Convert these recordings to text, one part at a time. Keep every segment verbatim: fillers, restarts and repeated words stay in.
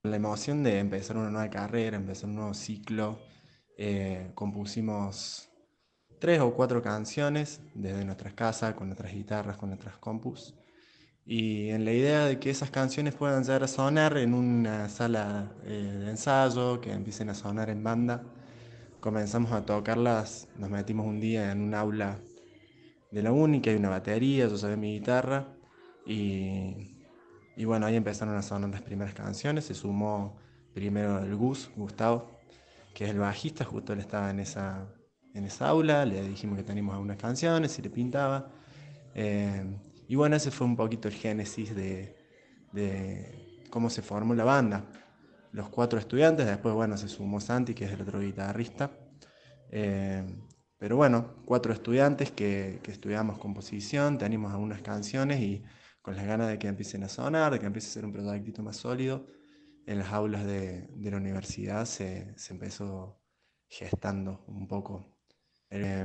La emoción de empezar una nueva carrera, empezar un nuevo ciclo, eh, compusimos tres o cuatro canciones desde nuestras casas, con nuestras guitarras, con nuestras compus. Y en la idea de que esas canciones puedan llegar a sonar en una sala eh, de ensayo, que empiecen a sonar en banda, comenzamos a tocarlas, nos metimos un día en un aula de la uni, que hay una batería, yo sabía mi guitarra, y, y bueno, ahí empezaron a sonar las primeras canciones, se sumó primero el Gus, Gustavo, que es el bajista, justo él estaba en esa, en esa aula, le dijimos que teníamos algunas canciones, si le pintaba. Eh, y bueno, ese fue un poquito el génesis de, de cómo se formó la banda. Los cuatro estudiantes, después bueno, se sumó Santi, que es el otro guitarrista. Eh, pero bueno, cuatro estudiantes que, que estudiamos composición, tenemos algunas canciones y con las ganas de que empiecen a sonar, de que empiece a ser un proyectito más sólido, en las aulas de, de la universidad se, se empezó gestando un poco. Eh,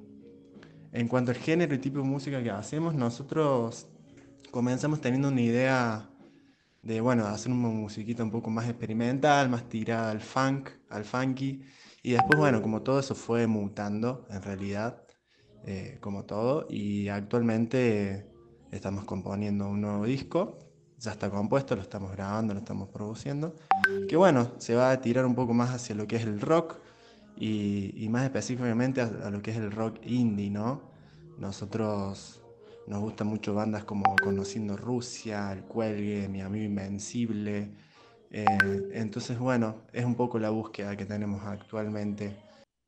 en cuanto al género y tipo de música que hacemos, nosotros comenzamos teniendo una idea de, bueno, hacer una musiquita un poco más experimental, más tirada al funk, al funky, y después, bueno, como todo eso fue mutando, en realidad, eh, como todo, y actualmente estamos componiendo un nuevo disco, ya está compuesto, lo estamos grabando, lo estamos produciendo, que bueno, se va a tirar un poco más hacia lo que es el rock, y, y más específicamente a, a lo que es el rock indie, ¿no? Nosotros nos gustan mucho bandas como Conociendo Rusia, El Cuelgue, Mi Amigo Invencible. Eh, entonces, bueno, es un poco la búsqueda que tenemos actualmente.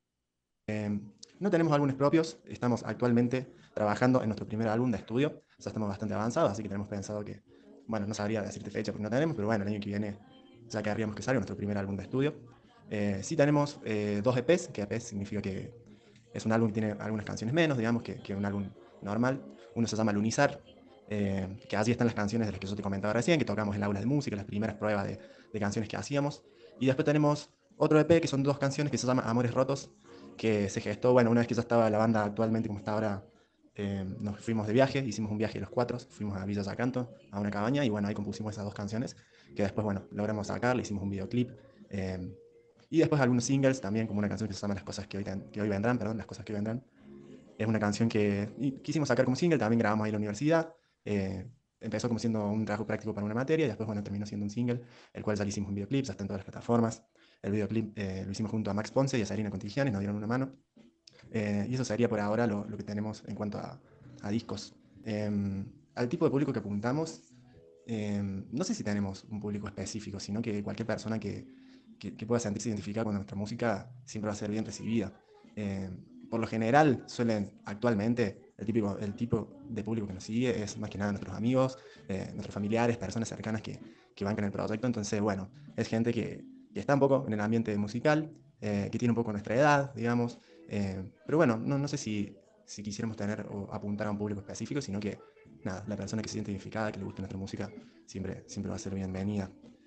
Eh, no tenemos álbumes propios, estamos actualmente trabajando en nuestro primer álbum de estudio. Ya estamos bastante avanzados, así que tenemos pensado que, bueno, no sabría decirte fecha porque no tenemos, pero bueno, el año que viene ya querríamos que salga nuestro primer álbum de estudio. Eh, sí tenemos eh, dos E Pes, que E Pes significa que es un álbum que tiene algunas canciones menos, digamos, que, que un álbum normal. Uno se llama Lunizar, eh, que allí están las canciones de las que yo te comentaba recién, que tocamos en el aula de música, las primeras pruebas de, de canciones que hacíamos. Y después tenemos otro E P, que son dos canciones que se llama Amores Rotos, que se gestó, bueno, una vez que ya estaba la banda actualmente como está ahora, eh, nos fuimos de viaje, hicimos un viaje los cuatro, fuimos a Villa Zacanto, a una cabaña, y bueno, ahí compusimos esas dos canciones, que después, bueno, logramos sacar, le hicimos un videoclip, eh, y después algunos singles también, como una canción que se llama Las cosas que hoy, ten- que hoy vendrán, perdón, Las cosas que hoy vendrán. Es una canción que quisimos sacar como single, también grabamos ahí en la universidad. Eh, empezó como siendo un trabajo práctico para una materia y después, bueno, terminó siendo un single, el cual ya le hicimos un videoclip, ya está en todas las plataformas. El videoclip eh, lo hicimos junto a Max Ponce y a Sarina Contigianes, nos dieron una mano. Eh, y eso sería por ahora lo, lo que tenemos en cuanto a, a discos. Eh, al tipo de público que apuntamos, eh, no sé si tenemos un público específico, sino que cualquier persona que, que, que pueda sentirse identificada con nuestra música siempre va a ser bien recibida. Eh, por lo general, suelen actualmente, el, típico, el tipo de público que nos sigue es más que nada nuestros amigos, eh, nuestros familiares, personas cercanas que, que van con el proyecto. Entonces, bueno, es gente que, que está un poco en el ambiente musical, eh, que tiene un poco nuestra edad, digamos. Eh, pero bueno, no, no sé si, si quisiéramos tener o apuntar a un público específico, sino que nada, la persona que se siente identificada, que le guste nuestra música, siempre, siempre va a ser bienvenida.